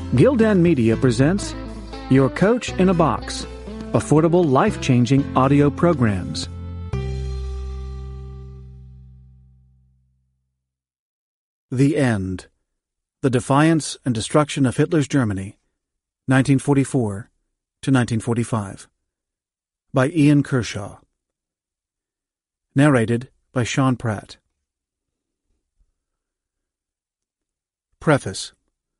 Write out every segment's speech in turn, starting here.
Gildan Media presents Your Coach in a Box, affordable, life-changing audio programs. The End. The Defiance and Destruction of Hitler's Germany, 1944 to 1945. By Ian Kershaw. Narrated by Sean Pratt. Preface.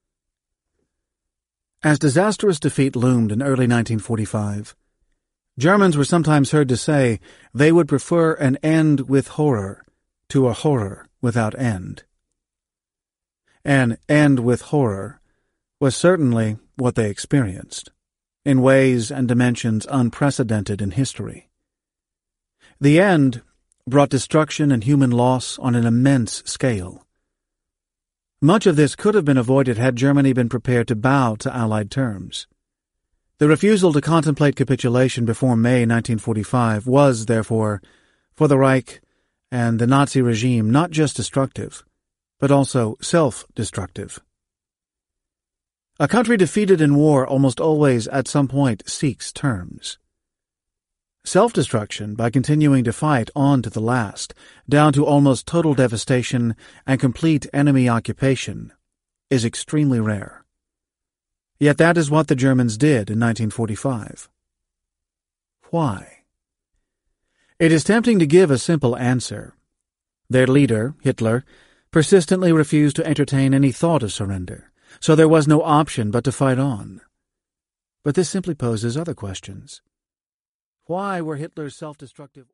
As disastrous defeat loomed in early 1945, Germans were sometimes heard to say they would prefer an end with horror to a horror without end. An end with horror was certainly what they experienced, in ways and dimensions unprecedented in history. The end brought destruction and human loss on an immense scale. Much of this could have been avoided had Germany been prepared to bow to Allied terms. The refusal to contemplate capitulation before May 1945 was, therefore, for the Reich and the Nazi regime not just destructive, but also self-destructive. A country defeated in war almost always at some point seeks terms. Self-destruction by continuing to fight on to the last, down to almost total devastation and complete enemy occupation, is extremely rare. Yet that is what the Germans did in 1945. Why? It is tempting to give a simple answer. Their leader, Hitler, persistently refused to entertain any thought of surrender, so there was no option but to fight on. But this simply poses other questions. Why were Hitler's self-destructive